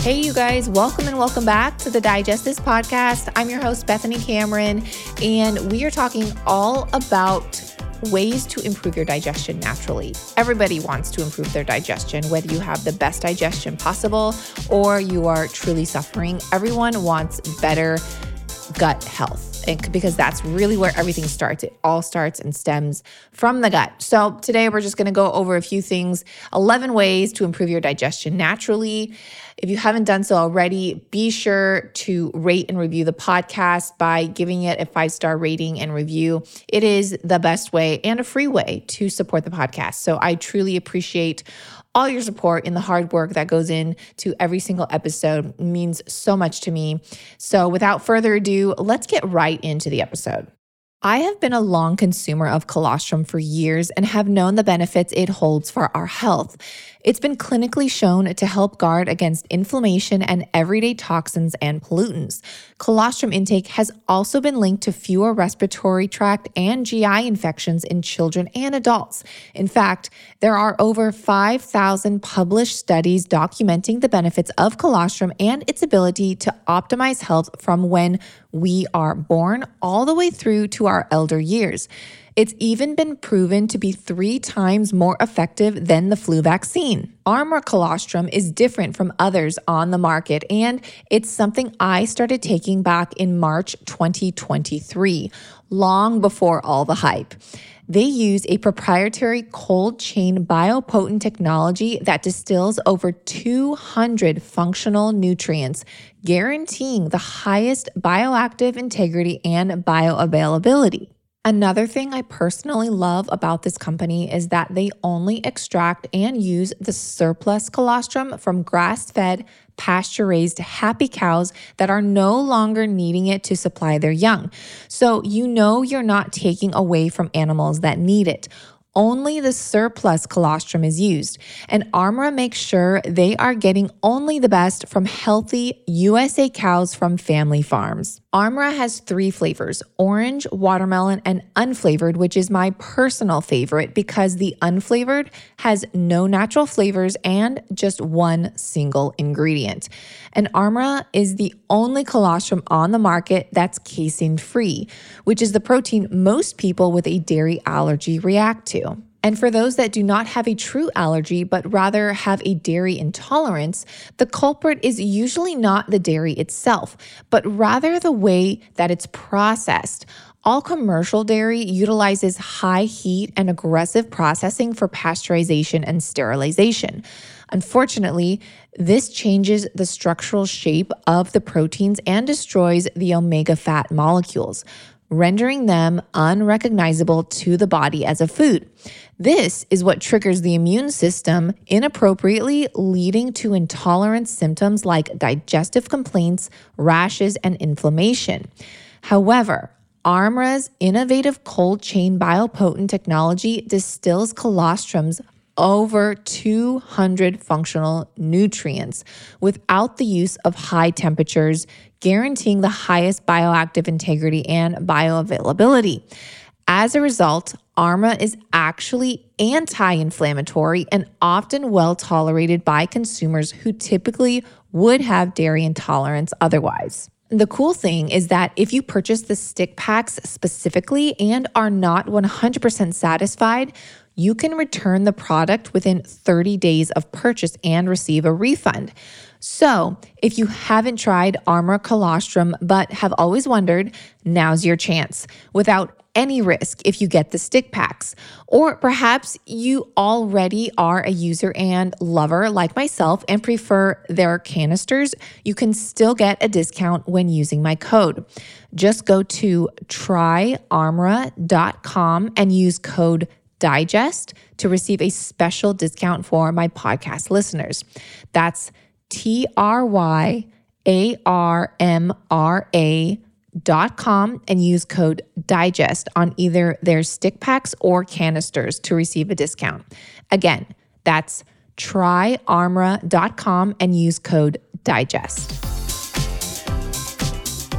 Hey, you guys, welcome and welcome back to the Digest This podcast. I'm your host, Bethany Cameron, and we are talking all about ways to improve your digestion naturally. Everybody wants to improve their digestion, whether you have the best digestion possible or you are truly suffering. Everyone wants better gut health. Because that's really where everything starts. It all starts and stems from the gut. So today we're just going to go over a few things, 11 ways to improve your digestion naturally. If you haven't done so already, be sure to rate and review the podcast by giving it a 5-star rating and review. It is the best way and a free way to support the podcast. So I truly appreciate all your support and the hard work that goes into every single episode. It means so much to me. So without further ado, let's get right into the episode. I have been a long consumer of colostrum for years and have known the benefits it holds for our health. It's been clinically shown to help guard against inflammation and everyday toxins and pollutants. Colostrum intake has also been linked to fewer respiratory tract and GI infections in children and adults. In fact, there are over 5,000 published studies documenting the benefits of colostrum and its ability to optimize health from when we are born all the way through to our elder years. It's even been proven to be 3 times more effective than the flu vaccine. Armra colostrum is different from others on the market, and it's something I started taking back in March 2023, long before all the hype. They use a proprietary cold chain biopotent technology that distills over 200 functional nutrients, guaranteeing the highest bioactive integrity and bioavailability. Another thing I personally love about this company is that they only extract and use the surplus colostrum from grass-fed, pasture-raised happy cows that are no longer needing it to supply their young. So you know you're not taking away from animals that need it. Only the surplus colostrum is used, and Armra makes sure they are getting only the best from healthy USA cows from family farms. Armra has 3 flavors, orange, watermelon, and unflavored, which is my personal favorite because the unflavored has no natural flavors and just one single ingredient. And Armra is the only colostrum on the market that's casein-free, which is the protein most people with a dairy allergy react to. And for those that do not have a true allergy, but rather have a dairy intolerance, the culprit is usually not the dairy itself, but rather the way that it's processed. All commercial dairy utilizes high heat and aggressive processing for pasteurization and sterilization. Unfortunately, this changes the structural shape of the proteins and destroys the omega fat molecules, rendering them unrecognizable to the body as a food. This is what triggers the immune system inappropriately, leading to intolerance symptoms like digestive complaints, rashes, and inflammation. However, Armra's innovative cold chain biopotent technology distills colostrum's over 200 functional nutrients without the use of high temperatures, guaranteeing the highest bioactive integrity and bioavailability. As a result, Armra is actually anti-inflammatory and often well tolerated by consumers who typically would have dairy intolerance otherwise. The cool thing is that if you purchase the stick packs specifically and are not 100% satisfied, you can return the product within 30 days of purchase and receive a refund. So if you haven't tried Armra colostrum but have always wondered, now's your chance without any risk if you get the stick packs. Or perhaps you already are a user and lover like myself and prefer their canisters. You can still get a discount when using my code. Just go to tryarmra.com and use code DIGEST to receive a special discount for my podcast listeners. That's tryarmra.com and use code DIGEST on either their stick packs or canisters to receive a discount. Again, that's tryarmra.com and use code DIGEST.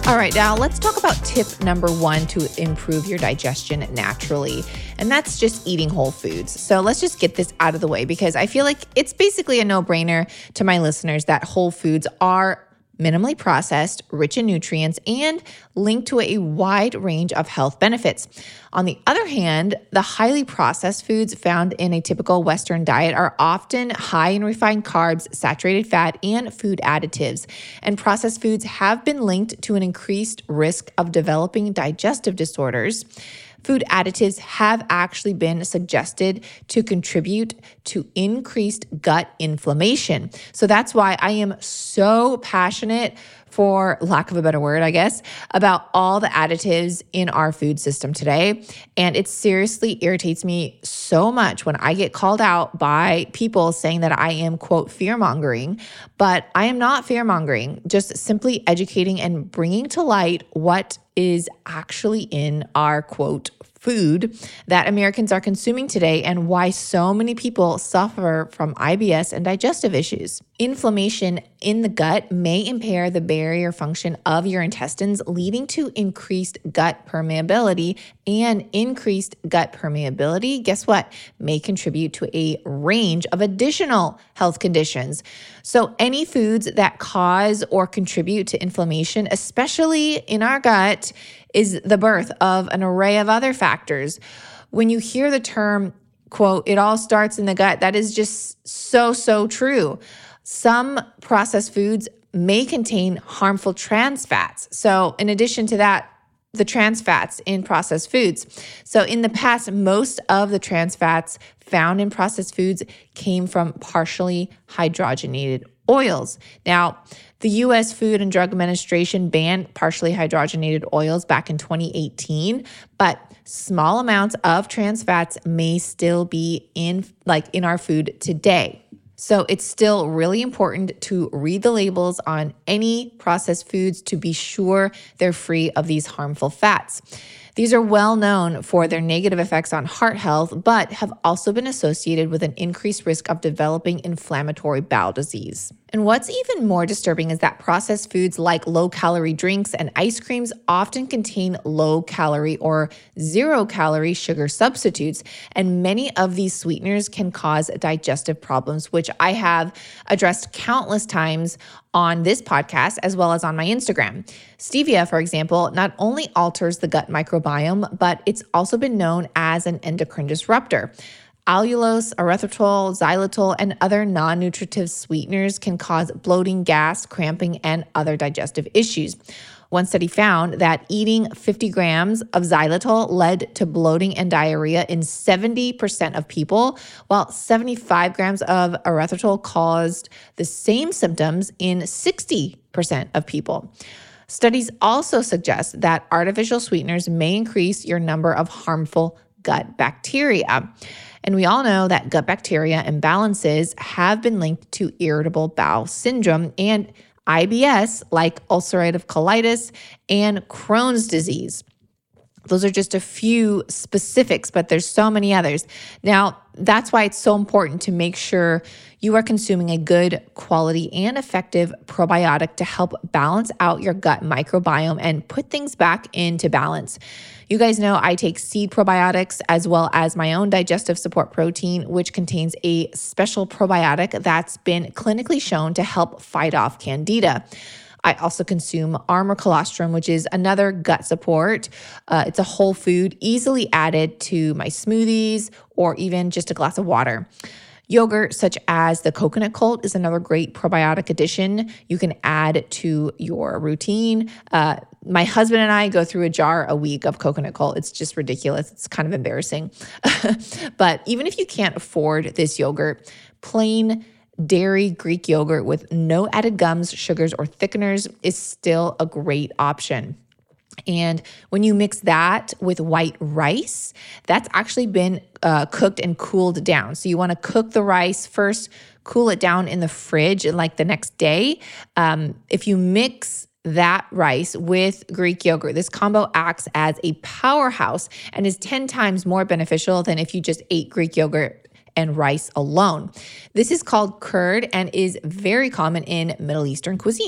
All right, now let's talk about tip number 1 to improve your digestion naturally, and that's just eating whole foods. So let's just get this out of the way because I feel like it's basically a no-brainer to my listeners that whole foods are minimally processed, rich in nutrients, and linked to a wide range of health benefits. On the other hand, the highly processed foods found in a typical Western diet are often high in refined carbs, saturated fat, and food additives. And processed foods have been linked to an increased risk of developing digestive disorders. Food additives have actually been suggested to contribute to increased gut inflammation. So that's why I am so passionate, for lack of a better word, I guess, about all the additives in our food system today. And it seriously irritates me so much when I get called out by people saying that I am, quote, fear-mongering. But I am not fear-mongering, just simply educating and bringing to light what is actually in our, quote, food that Americans are consuming today and why so many people suffer from IBS and digestive issues. Inflammation in the gut may impair the barrier function of your intestines, leading to increased gut permeability, and increased gut permeability, guess what, may contribute to a range of additional health conditions. So any foods that cause or contribute to inflammation, especially in our gut, is the birth of an array of other factors. When you hear the term, quote, it all starts in the gut, that is just so true. Some processed foods may contain harmful trans fats. So in addition to that, the trans fats in processed foods. So in the past, most of the trans fats found in processed foods came from partially hydrogenated oils. Now, the U.S. Food and Drug Administration banned partially hydrogenated oils back in 2018, but small amounts of trans fats may still be in our food today. So it's still really important to read the labels on any processed foods to be sure they're free of these harmful fats. These are well known for their negative effects on heart health, but have also been associated with an increased risk of developing inflammatory bowel disease. And what's even more disturbing is that processed foods like low-calorie drinks and ice creams often contain low-calorie or zero-calorie sugar substitutes, and many of these sweeteners can cause digestive problems, which I have addressed countless times on this podcast as well as on my Instagram. Stevia, for example, not only alters the gut microbiome, but it's also been known as an endocrine disruptor. Allulose, erythritol, xylitol, and other non-nutritive sweeteners can cause bloating, gas, cramping, and other digestive issues. One study found that eating 50 grams of xylitol led to bloating and diarrhea in 70% of people, while 75 grams of erythritol caused the same symptoms in 60% of people. Studies also suggest that artificial sweeteners may increase your number of harmful gut bacteria. And we all know that gut bacteria imbalances have been linked to irritable bowel syndrome and IBS, like ulcerative colitis and Crohn's disease. Those are just a few specifics, but there's so many others. Now, that's why it's so important to make sure you are consuming a good quality and effective probiotic to help balance out your gut microbiome and put things back into balance. You guys know I take seed probiotics as well as my own digestive support protein, which contains a special probiotic that's been clinically shown to help fight off candida. I also consume Armor Colostrum, which is another gut support. It's a whole food, easily added to my smoothies or even just a glass of water. Yogurt, such as the Coconut Cult, is another great probiotic addition you can add to your routine. My husband and I go through a jar a week of Coconut Cult. It's just ridiculous. It's kind of embarrassing. But even if you can't afford this yogurt, plain dairy Greek yogurt with no added gums, sugars, or thickeners is still a great option. And when you mix that with white rice, that's actually been cooked and cooled down. So you want to cook the rice first, cool it down in the fridge like the next day. If you mix that rice with Greek yogurt, this combo acts as a powerhouse and is 10 times more beneficial than if you just ate Greek yogurt and rice alone. This is called curd and is very common in Middle Eastern cuisine.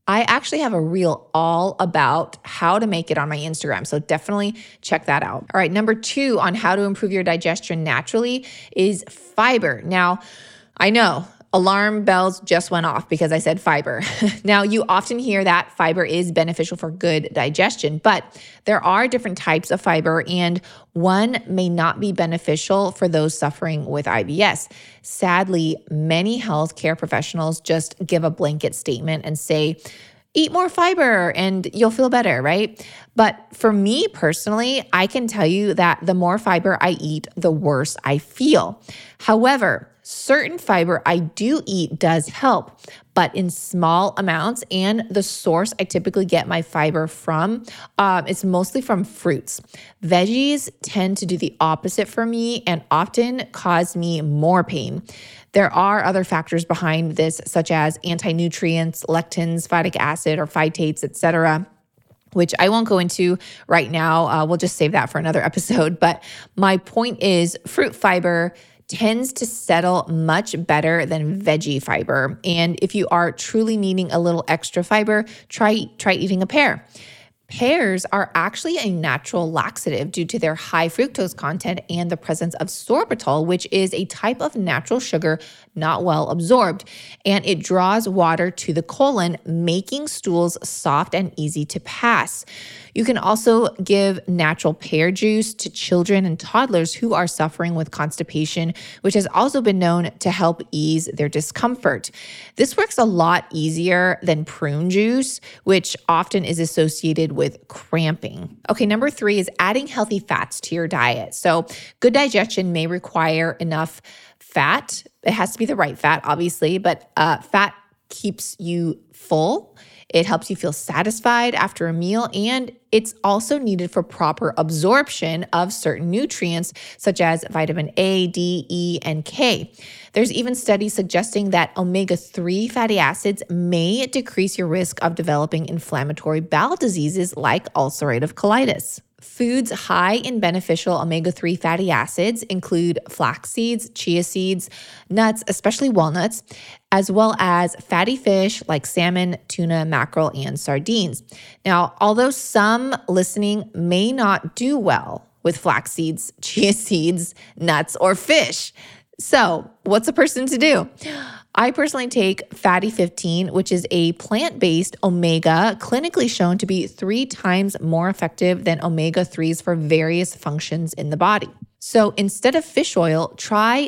I actually have a reel all about how to make it on my Instagram. So definitely check that out. All right, number 2 on how to improve your digestion naturally is fiber. Now, I know alarm bells just went off because I said fiber. Now, you often hear that fiber is beneficial for good digestion, but there are different types of fiber, and one may not be beneficial for those suffering with IBS. Sadly, many healthcare professionals just give a blanket statement and say, eat more fiber and you'll feel better, right? But for me personally, I can tell you that the more fiber I eat, the worse I feel. However, certain fiber I do eat does help, but in small amounts. And the source I typically get my fiber from is mostly from fruits. Veggies tend to do the opposite for me and often cause me more pain. There are other factors behind this, such as anti-nutrients, lectins, phytic acid, or phytates, etc., which I won't go into right now. We'll just save that for another episode. But my point is, fruit fiber tends to settle much better than veggie fiber. And if you are truly needing a little extra fiber, try eating a pear. Pears are actually a natural laxative due to their high fructose content and the presence of sorbitol, which is a type of natural sugar not well absorbed, and it draws water to the colon, making stools soft and easy to pass. You can also give natural pear juice to children and toddlers who are suffering with constipation, which has also been known to help ease their discomfort. This works a lot easier than prune juice, which often is associated with cramping. Okay, number 3 is adding healthy fats to your diet. So good digestion may require enough fat. It has to be the right fat, obviously, but fat keeps you full. It helps you feel satisfied after a meal, and it's also needed for proper absorption of certain nutrients such as vitamin A, D, E, and K. There's even studies suggesting that omega-3 fatty acids may decrease your risk of developing inflammatory bowel diseases like ulcerative colitis. Foods high in beneficial omega-3 fatty acids include flax seeds, chia seeds, nuts, especially walnuts, as well as fatty fish like salmon, tuna, mackerel, and sardines. Now, although some listening may not do well with flax seeds, chia seeds, nuts, or fish, so what's a person to do? I personally take Fatty 15, which is a plant-based omega clinically shown to be 3 times more effective than omega-3s for various functions in the body. So instead of fish oil, try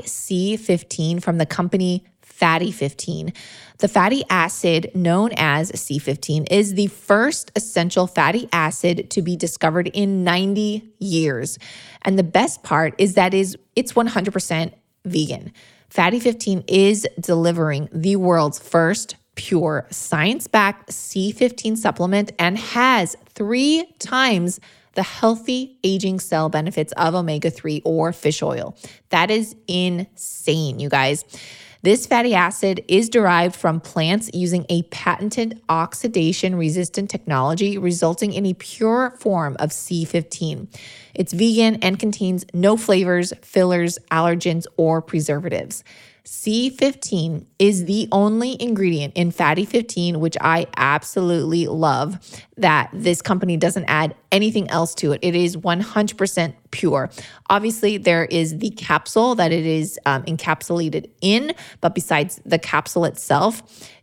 C15 from the company Fatty 15. The fatty acid known as C15 is the first essential fatty acid to be discovered in 90 years. And the best part is that it's 100% vegan. Fatty 15 is delivering the world's first pure science-backed C15 supplement and has 3 times the healthy aging cell benefits of omega-3 or fish oil. That is insane, you guys. This fatty acid is derived from plants using a patented oxidation-resistant technology, resulting in a pure form of C15. It's vegan and contains no flavors, fillers, allergens, or preservatives. C15 is the only ingredient in Fatty 15, which I absolutely love, that this company doesn't add anything else to it. It is 100% pure. Obviously, there is the capsule that it is encapsulated in, but besides the capsule itself,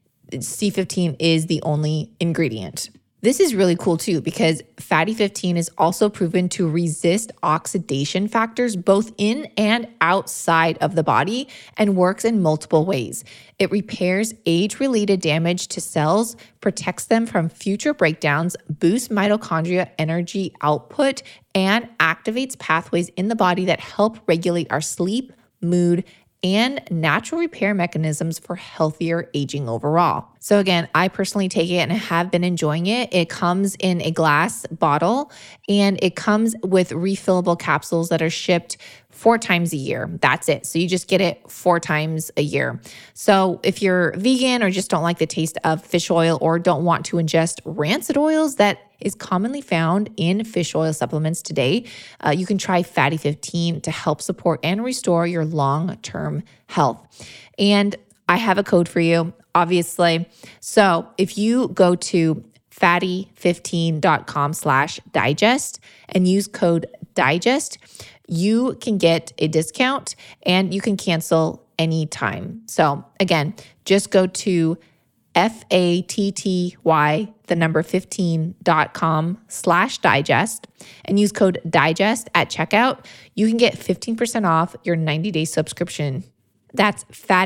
C15 is the only ingredient. This is really cool too, because Fatty 15 is also proven to resist oxidation factors both in and outside of the body and works in multiple ways. It repairs age-related damage to cells, protects them from future breakdowns, boosts mitochondria energy output, and activates pathways in the body that help regulate our sleep, mood, and natural repair mechanisms for healthier aging overall. So again, I personally take it and have been enjoying it. It comes in a glass bottle and it comes with refillable capsules that are shipped 4 times a year. That's it. So you just get it 4 times a year. So if you're vegan or just don't like the taste of fish oil or don't want to ingest rancid oils that is commonly found in fish oil supplements today, you can try Fatty 15 to help support and restore your long-term health. And I have a code for you, obviously. So if you go to fatty15.com/digest and use code digest, you can get a discount and you can cancel anytime. So again, just go to fatty15.com/digest and use code digest at checkout. You can get 15% off your 90-day subscription. That's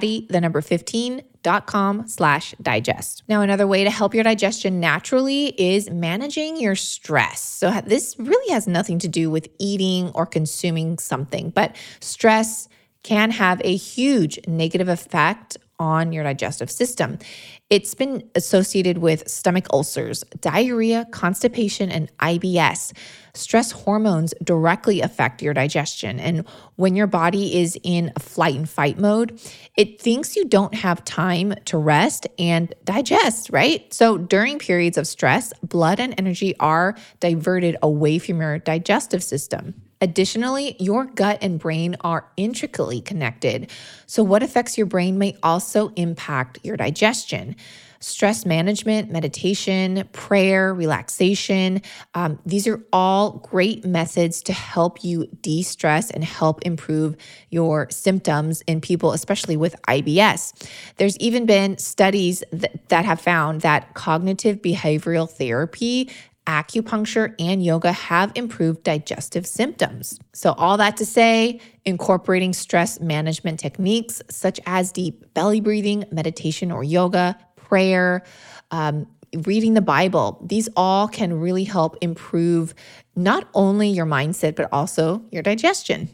fatty15.com/digest. Now, another way to help your digestion naturally is managing your stress. So this really has nothing to do with eating or consuming something, but stress can have a huge negative effect on your digestive system. It's been associated with stomach ulcers, diarrhea, constipation, and IBS. Stress hormones directly affect your digestion. And when your body is in a flight and fight mode, it thinks you don't have time to rest and digest, right? So during periods of stress, blood and energy are diverted away from your digestive system. Additionally, your gut and brain are intricately connected. So what affects your brain may also impact your digestion. Stress management, meditation, prayer, relaxation, these are all great methods to help you de-stress and help improve your symptoms in people, especially with IBS. There's even been studies that have found that cognitive behavioral therapy, acupuncture, and yoga have improved digestive symptoms. So all that to say, incorporating stress management techniques such as deep belly breathing, meditation or yoga, prayer, reading the Bible, these all can really help improve not only your mindset, but also your digestion.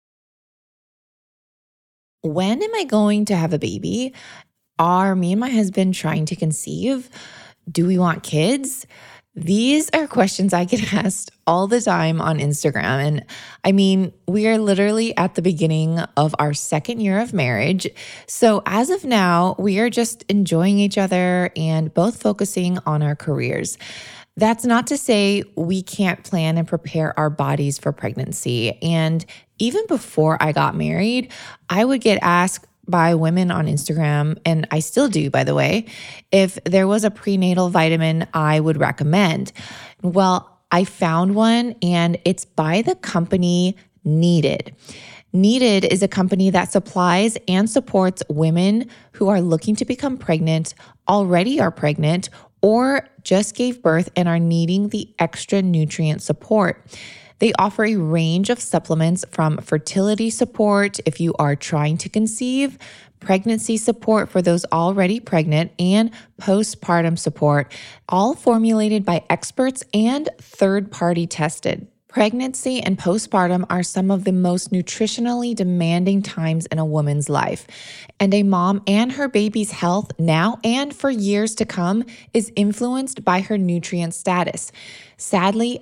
When am I going to have a baby? Are me and my husband trying to conceive? Do we want kids? These are questions I get asked all the time on Instagram. And I mean, we are literally at the beginning of our second year of marriage. So as of now, we are just enjoying each other and both focusing on our careers. That's not to say we can't plan and prepare our bodies for pregnancy. And even before I got married, I would get asked by women on Instagram, and I still do, by the way, if there was a prenatal vitamin I would recommend. Well, I found one, and it's by the company Needed. Needed is a company that supplies and supports women who are looking to become pregnant, already are pregnant, or just gave birth and are needing the extra nutrient support. They offer a range of supplements from fertility support if you are trying to conceive, pregnancy support for those already pregnant, and postpartum support, all formulated by experts and third-party tested. Pregnancy and postpartum are some of the most nutritionally demanding times in a woman's life, and a mom and her baby's health now and for years to come is influenced by her nutrient status. Sadly,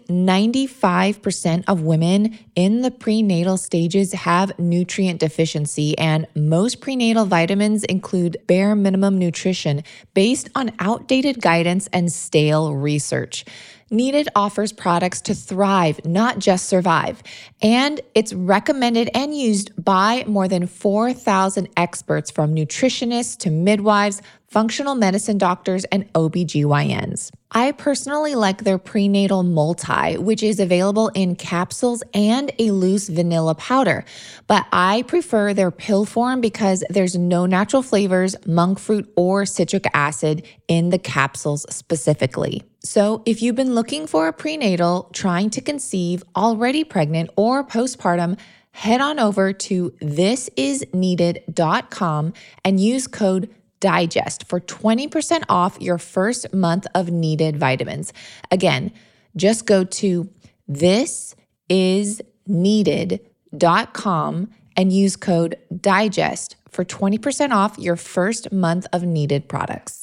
95% of women in the prenatal stages have nutrient deficiency, and most prenatal vitamins include bare minimum nutrition based on outdated guidance and stale research. Needed offers products to thrive, not just survive. And it's recommended and used by more than 4,000 experts from nutritionists to midwives, functional medicine doctors, and OBGYNs. I personally like their prenatal multi, which is available in capsules and a loose vanilla powder. But I prefer their pill form because there's no natural flavors, monk fruit, or citric acid in the capsules specifically. So if you've been looking for a prenatal, trying to conceive, already pregnant, or postpartum, head on over to thisisneeded.com and use code DIGEST for 20% off your first month of Needed vitamins. Again, just go to thisisneeded.com and use code DIGEST for 20% off your first month of Needed products.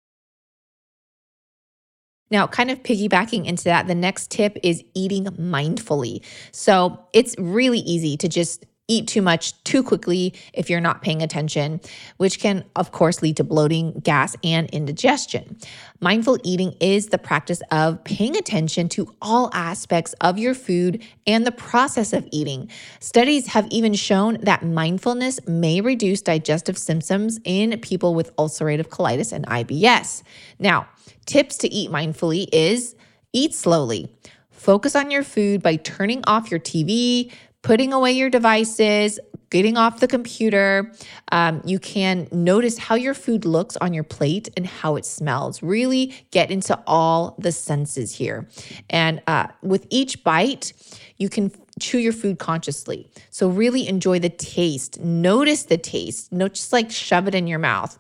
Now, kind of piggybacking into that, the next tip is eating mindfully. So it's really easy to just eat too much too quickly if you're not paying attention, which can, of course, lead to bloating, gas, and indigestion. Mindful eating is the practice of paying attention to all aspects of your food and the process of eating. Studies have even shown that mindfulness may reduce digestive symptoms in people with ulcerative colitis and IBS. Now, tips to eat mindfully is eat slowly. Focus on your food by turning off your TV, putting away your devices, getting off the computer. You can notice how your food looks on your plate and how it smells. Really get into all the senses here. And with each bite, you can chew your food consciously. So really enjoy the taste. Notice the taste. Don't just like shove it in your mouth.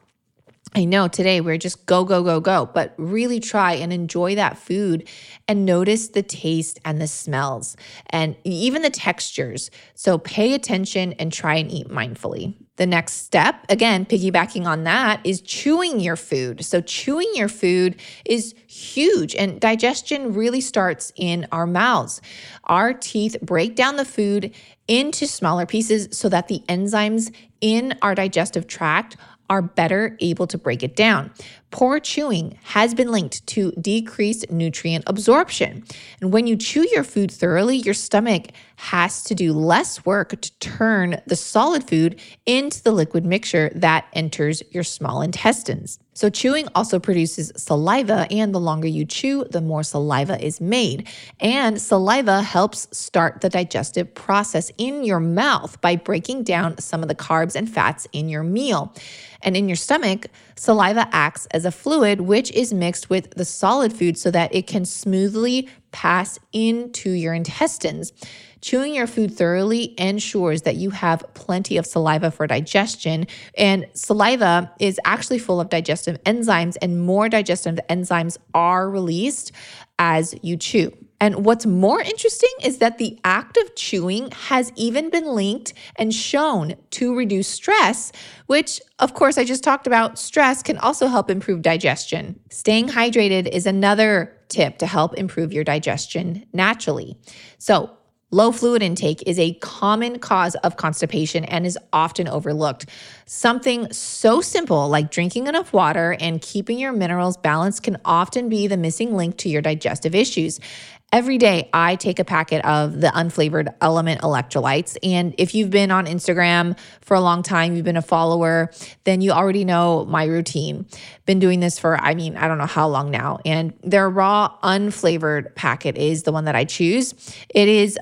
I know today we're just go, but really try and enjoy that food and notice the taste and the smells and even the textures. So pay attention and try and eat mindfully. The next step, again, piggybacking on that, is chewing your food. So chewing your food is huge, and digestion really starts in our mouths. Our teeth break down the food into smaller pieces so that the enzymes in our digestive tract are better able to break it down. Poor chewing has been linked to decreased nutrient absorption. And when you chew your food thoroughly, your stomach has to do less work to turn the solid food into the liquid mixture that enters your small intestines. So chewing also produces saliva, and the longer you chew, the more saliva is made. And saliva helps start the digestive process in your mouth by breaking down some of the carbs and fats in your meal. And in your stomach, saliva acts as a fluid which is mixed with the solid food so that it can smoothly pass into your intestines. Chewing your food thoroughly ensures that you have plenty of saliva for digestion, and saliva is actually full of digestive enzymes, and more digestive enzymes are released as you chew. And what's more interesting is that the act of chewing has even been linked and shown to reduce stress, which, of course, I just talked about. Stress can also help improve digestion. Staying hydrated is another tip to help improve your digestion naturally. So, low fluid intake is a common cause of constipation and is often overlooked. Something so simple like drinking enough water and keeping your minerals balanced can often be the missing link to your digestive issues. Every day, I take a packet of the unflavored Element electrolytes. And if you've been on Instagram for a long time, you've been a follower, then you already know my routine. Been doing this for, I don't know how long now. And their raw unflavored packet is the one that I choose. It is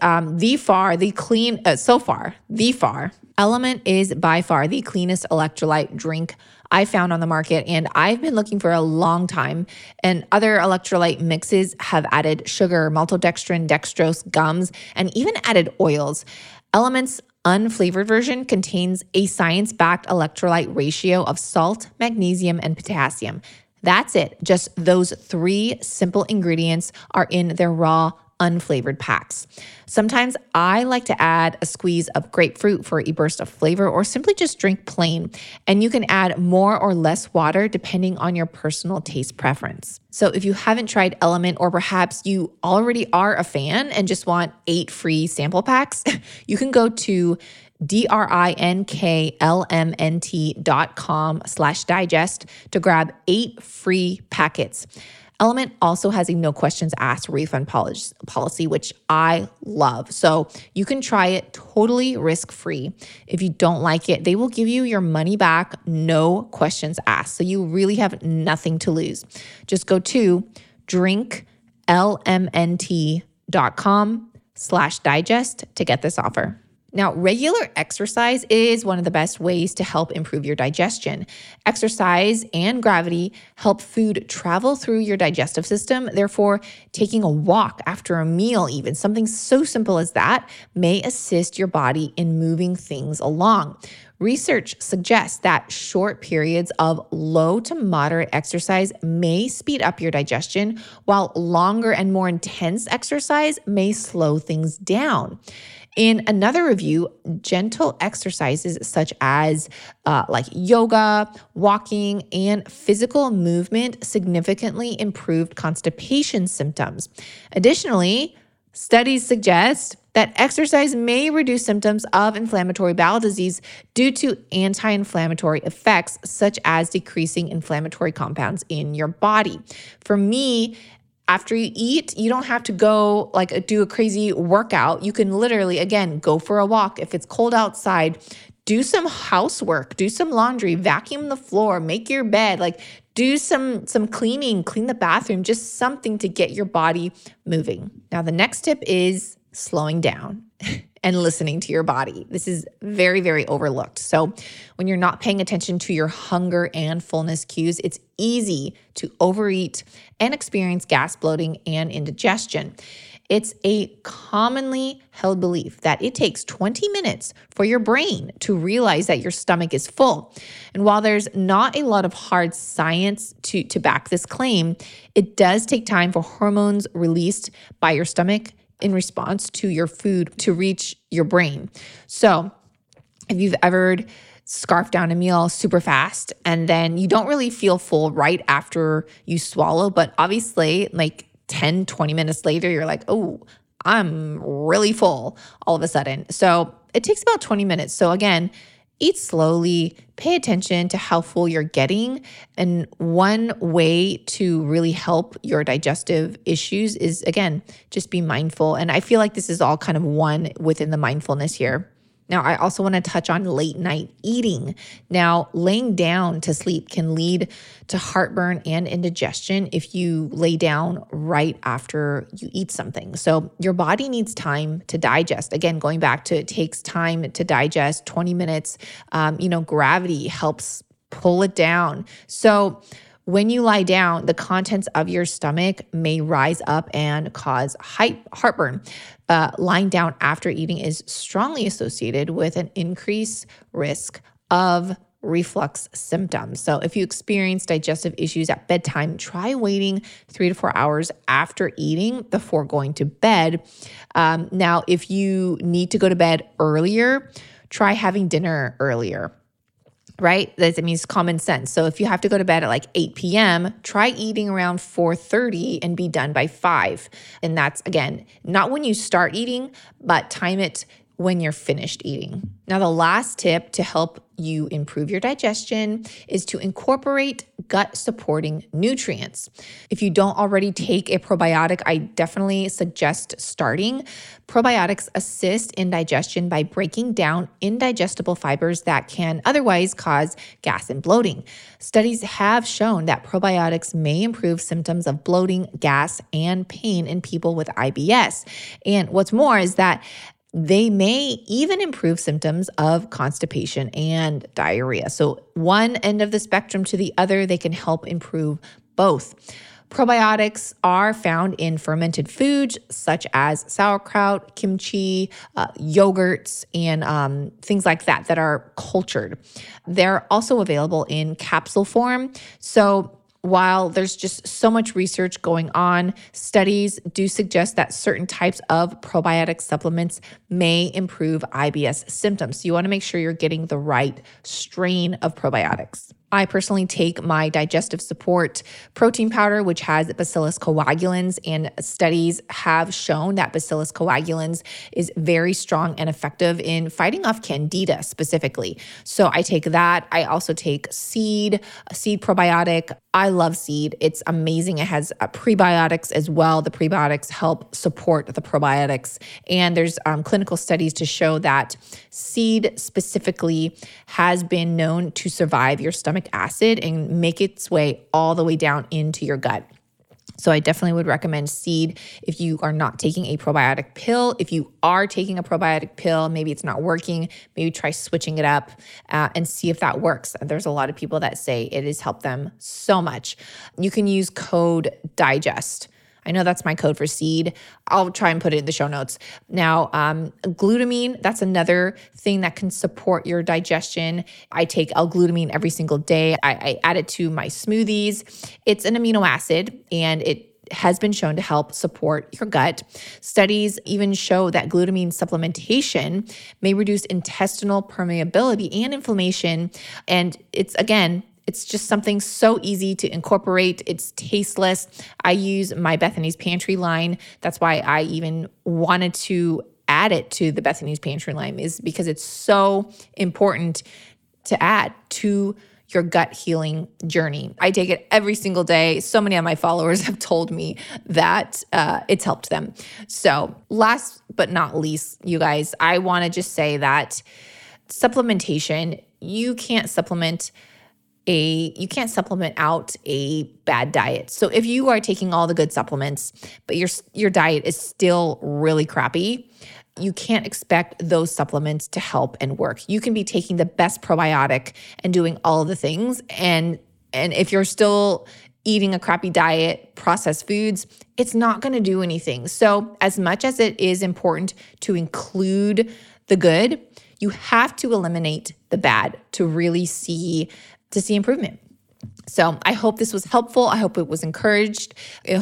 Element is by far the cleanest electrolyte drink I found on the market, and I've been looking for a long time. And other electrolyte mixes have added sugar, maltodextrin, dextrose, gums, and even added oils. Element's unflavored version contains a science-backed electrolyte ratio of salt, magnesium, and potassium. That's it. Just those 3 simple ingredients are in their raw unflavored packs. Sometimes I like to add a squeeze of grapefruit for a burst of flavor, or simply just drink plain. And you can add more or less water depending on your personal taste preference. So if you haven't tried Element, or perhaps you already are a fan and just want 8 free sample packs, you can go to drinklmnt.com/digest to grab 8 free packets. Element also has a no questions asked refund policy, which I love. So you can try it totally risk-free. If you don't like it, they will give you your money back, no questions asked. So you really have nothing to lose. Just go to drinklmnt.com/digest to get this offer. Now, regular exercise is one of the best ways to help improve your digestion. Exercise and gravity help food travel through your digestive system. Therefore, taking a walk after a meal, even something so simple as that, may assist your body in moving things along. Research suggests that short periods of low to moderate exercise may speed up your digestion, while longer and more intense exercise may slow things down. In another review, gentle exercises such as like yoga, walking, and physical movement significantly improved constipation symptoms. Additionally, studies suggest that exercise may reduce symptoms of inflammatory bowel disease due to anti-inflammatory effects, such as decreasing inflammatory compounds in your body. For me, after you eat, you don't have to go do a crazy workout. You can literally, again, go for a walk. If it's cold outside, do some housework, do some laundry, vacuum the floor, make your bed, do some cleaning, clean the bathroom, just something to get your body moving. Now, the next tip is slowing down and listening to your body. This is very, very overlooked. So when you're not paying attention to your hunger and fullness cues, it's easy to overeat and experience gas, bloating, and indigestion. It's a commonly held belief that it takes 20 minutes for your brain to realize that your stomach is full. And while there's not a lot of hard science to back this claim, it does take time for hormones released by your stomach in response to your food to reach your brain. So if you've ever scarfed down a meal super fast and then you don't really feel full right after you swallow, but obviously 10, 20 minutes later, you're like, oh, I'm really full all of a sudden. So it takes about 20 minutes. So again, eat slowly, pay attention to how full you're getting. And one way to really help your digestive issues is, again, just be mindful. And I feel like this is all kind of one within the mindfulness here. Now, I also want to touch on late night eating. Now, laying down to sleep can lead to heartburn and indigestion if you lay down right after you eat something. So your body needs time to digest. Again, going back to it takes time to digest, 20 minutes. Gravity helps pull it down. So when you lie down, the contents of your stomach may rise up and cause heartburn. Lying down after eating is strongly associated with an increased risk of reflux symptoms. So if you experience digestive issues at bedtime, try waiting 3 to 4 hours after eating before going to bed. Now, if you need to go to bed earlier, try having dinner earlier. Right? That means common sense. So if you have to go to bed at 8 p.m., try eating around 4:30 and be done by 5. And that's, again, not when you start eating, but time it when you're finished eating. Now, the last tip to help you improve your digestion is to incorporate gut-supporting nutrients. If you don't already take a probiotic, I definitely suggest starting. Probiotics assist in digestion by breaking down indigestible fibers that can otherwise cause gas and bloating. Studies have shown that probiotics may improve symptoms of bloating, gas, and pain in people with IBS. And what's more is that they may even improve symptoms of constipation and diarrhea. So one end of the spectrum to the other, they can help improve both. Probiotics are found in fermented foods such as sauerkraut, kimchi, yogurts, and things like that are cultured. They're also available in capsule form. So while there's just so much research going on, studies do suggest that certain types of probiotic supplements may improve IBS symptoms. So you want to make sure you're getting the right strain of probiotics. I personally take my digestive support protein powder, which has Bacillus coagulans, and studies have shown that Bacillus coagulans is very strong and effective in fighting off candida specifically. So I take that. I also take seed probiotic. I love seed. It's amazing. It has prebiotics as well. The prebiotics help support the probiotics. And there's clinical studies to show that seed specifically has been known to survive your stomach acid and make its way all the way down into your gut. So I definitely would recommend seed if you are not taking a probiotic pill. If you are taking a probiotic pill, maybe it's not working, maybe try switching it up and see if that works. There's a lot of people that say it has helped them so much. You can use code DIGEST. I know that's my code for seed. I'll try and put it in the show notes. Now, glutamine, that's another thing that can support your digestion. I take L-glutamine every single day. I add it to my smoothies. It's an amino acid, and it has been shown to help support your gut. Studies even show that glutamine supplementation may reduce intestinal permeability and inflammation. And it's just something so easy to incorporate. It's tasteless. I use my Bethany's Pantry line. That's why I even wanted to add it to the Bethany's Pantry Lime is because it's so important to add to your gut healing journey. I take it every single day. So many of my followers have told me that it's helped them. So last but not least, you guys, I want to just say that supplementation, you can't supplement out a bad diet. So if you are taking all the good supplements, but your diet is still really crappy, you can't expect those supplements to help and work. You can be taking the best probiotic and doing all of the things. And if you're still eating a crappy diet, processed foods, it's not going to do anything. So as much as it is important to include the good, you have to eliminate the bad to really see improvement. So I hope this was helpful. I hope it was encouraging.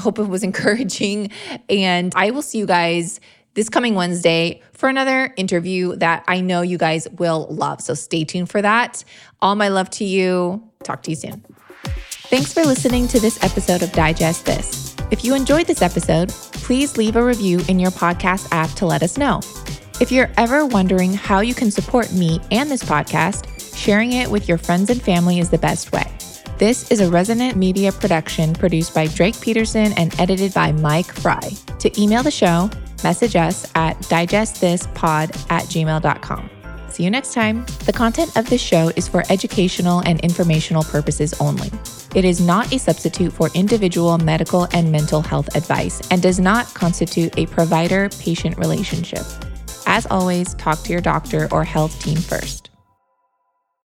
And I will see you guys this coming Wednesday for another interview that I know you guys will love. So stay tuned for that. All my love to you. Talk to you soon. Thanks for listening to this episode of Digest This. If you enjoyed this episode, please leave a review in your podcast app to let us know. If you're ever wondering how you can support me and this podcast, sharing it with your friends and family is the best way. This is a Resonant Media production produced by Drake Peterson and edited by Mike Fry. To email the show, message us at digestthispod@gmail.com. See you next time. The content of this show is for educational and informational purposes only. It is not a substitute for individual medical and mental health advice and does not constitute a provider-patient relationship. As always, talk to your doctor or health team first.